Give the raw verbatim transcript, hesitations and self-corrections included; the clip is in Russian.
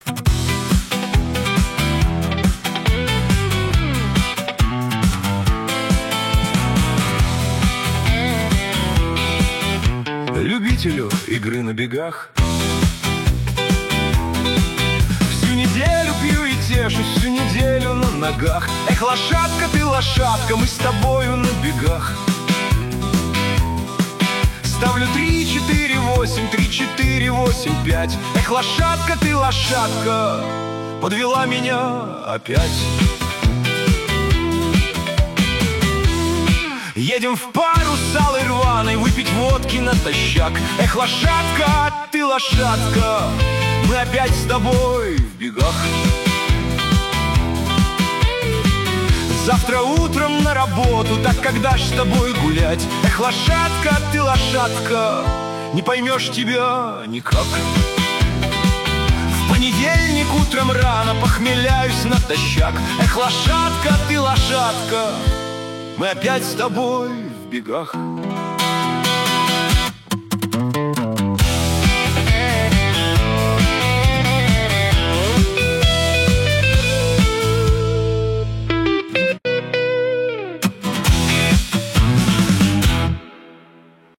Любителю игры на бегах, всю неделю пью и тешусь, всю неделю на ногах. Эх, лошадка ты, лошадка, мы с тобою на бегах. Ставлю три, четыре, восемь, три, четыре, восемь, пять. Эх, лошадка ты, лошадка, подвела меня опять. Едем в пару с алой рваной выпить водки натощак. Эх, лошадка ты, лошадка, мы опять с тобой в бегах. Завтра утром на работу, так когда ж с тобой гулять? Эх, лошадка ты, лошадка, не поймешь тебя никак. В понедельник утром рано похмеляюсь натощак. Эх, лошадка ты, лошадка, мы опять с тобой в бегах.